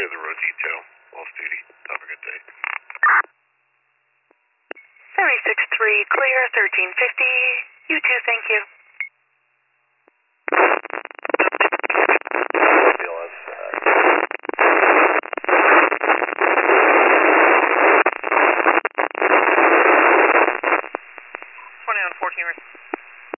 the road detail. Off duty. Have a good day. 36-3, clear, 1350.